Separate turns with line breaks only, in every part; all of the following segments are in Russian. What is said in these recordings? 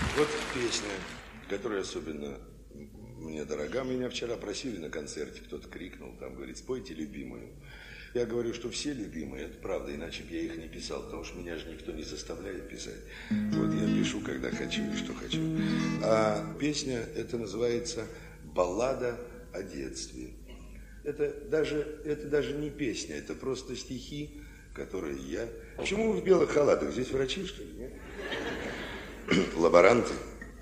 Вот песня, которая особенно мне дорога. Меня вчера просили на концерте, кто-то крикнул, там, говорит, спойте любимую. Я говорю, что все любимые, это правда, иначе бы я их не писал, потому что меня же никто не заставляет писать. Вот я пишу, когда хочу и что хочу. А песня, это называется «Баллада о детстве». Это даже не песня, это просто стихи, которые я... Почему вы в белых халатах? Здесь врачи, что ли, нет? Лаборанты.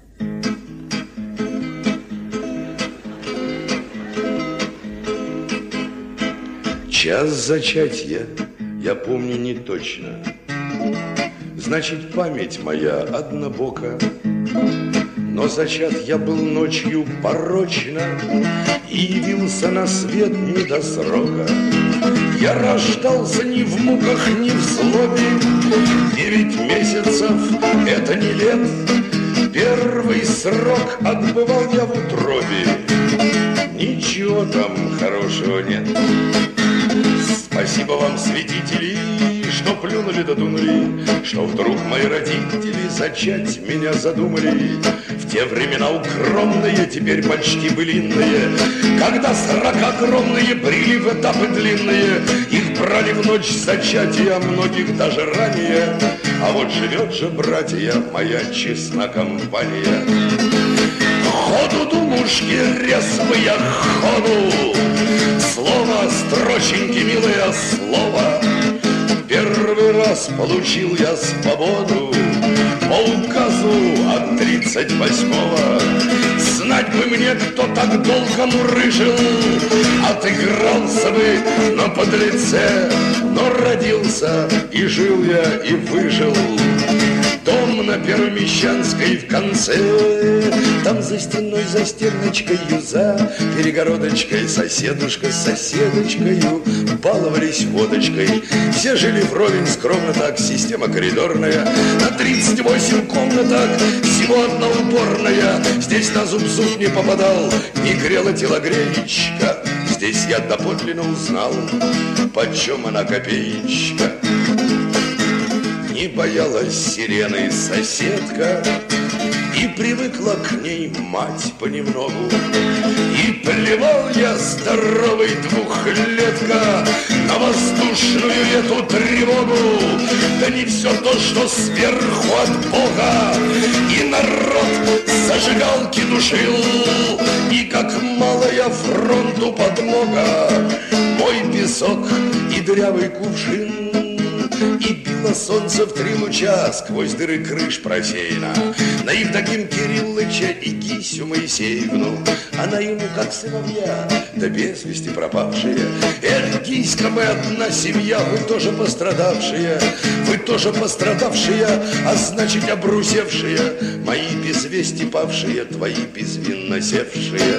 Час зачатия я помню не точно. Значит, память моя однобока. Но зачат я был ночью порочно и явился на свет не до срока. Я рождался ни в муках, ни в злобе. 9 месяцев — это не лет. Первый срок отбывал я в утробе. Ничего там хорошего нет. Спасибо вам, святители, что плюнули да дунули, что вдруг мои родители зачать меня задумали. В те времена укромные, теперь почти былинные, когда срока огромные брили в этапы длинные. Их брали в ночь зачатия, многих даже ранее. А вот живет же, братья, моя честна компания. Ходу, думушки, резвые, ходу! Слово, строченьки, милое слово. Первый раз получил я свободу по указу от 38-го. Знать бы мне, кто так долго мурыжил, отыгрался бы на подлеце. Но родился, и жил я, и выжил. Дом на Первомещанской в конце. Там за стеной, за стерночкой, за перегородочкой соседушка с соседочкою баловались водочкой. Все жили вровень, скромно так, система коридорная. На 38 комнаток всего одна уборная. Здесь на зуб зуб не попадал, не грела телогреечка. Здесь я доподлинно узнал, почем она копеечка. Не боялась сирены соседка, и привыкла к ней мать понемногу. И плевал я, здоровый двухлетка, на воздушную эту тревогу. Да не все то, что сверху от Бога. И народ зажигалки душил, и как малая фронту подмога. Мой песок и дырявый кувшин, и било солнце в 3 луча сквозь дыры крыш просеяно на Евдоким Кириллыча и Гисю Моисеевну. Она ему как сыновья, да без вести пропавшие. Эх, Гиська, мы одна семья, вы тоже пострадавшие. Вы тоже пострадавшие, а значит обрусевшие. Мои без вести павшие, твои безвинно севшие.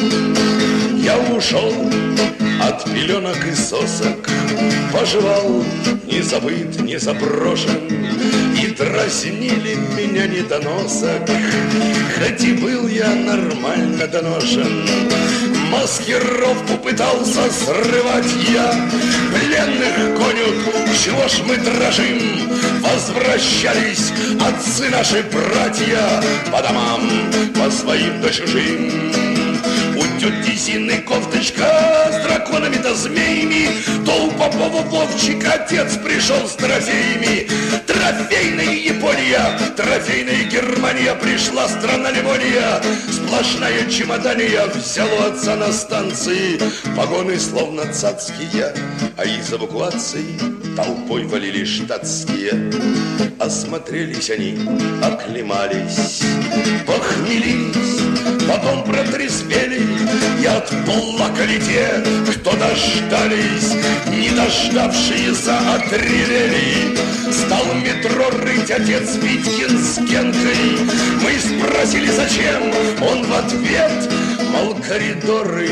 Я ушел от пеленок и сосок, пожевал, не забыт, не заброшен, и дразнили меня недоносок, хоть и был я нормально доношен. Маскировку пытался срывать я, пленных гонят, чего ж мы дрожим? Возвращались отцы наши братья по домам, по своим да чужим. У тети Зины кофточка с драконами да змеями, то у Попова Вовчика отец пришел с трофеями. Трофейная Япония, трофейная Германия, пришла страна Ливония. Сплошная чемодания взяла у отца на станции. Погоны словно цацкие, а из эвакуации толпой валили штатские. Осмотрелись они, оклемались, похмелились, потом протрезвели и отплакали те, кто дождались. Не дождавшиеся отревели. Стал метро рыть отец Витькин с Генкой. Мы спросили, зачем, он в ответ: мол, коридоры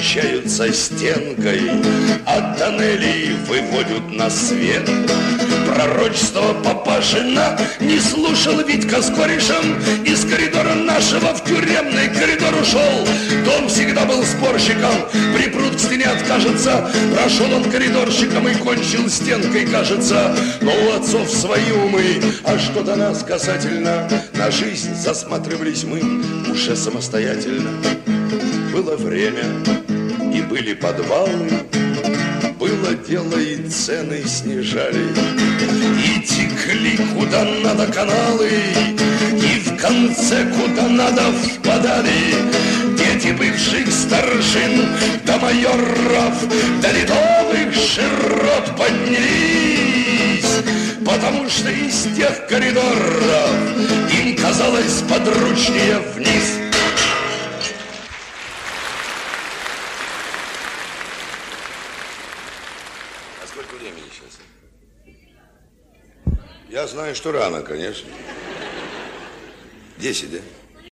кончаются стенкой, а тоннели выводят на свет. Пророчество папашина не слушал Витька с корешем. Из коридора нашего в тюремный коридор ушел. Дом всегда был спорщиком, припрут к стене откажется. Прошел он коридорщиком и кончил стенкой, кажется. Но у отцов свои умы, а что до нас касательно, на жизнь засматривались мы уже самостоятельно. Было время, и были подвалы, было дело, и цены снижали, и текли куда надо каналы, и в конце куда надо впадали дети бывших старшин, до майоров, до ледовых широт поднялись, потому что из тех коридоров им казалось подручнее вниз.
Сколько времени сейчас?
Я знаю, что рано, конечно. 10, да?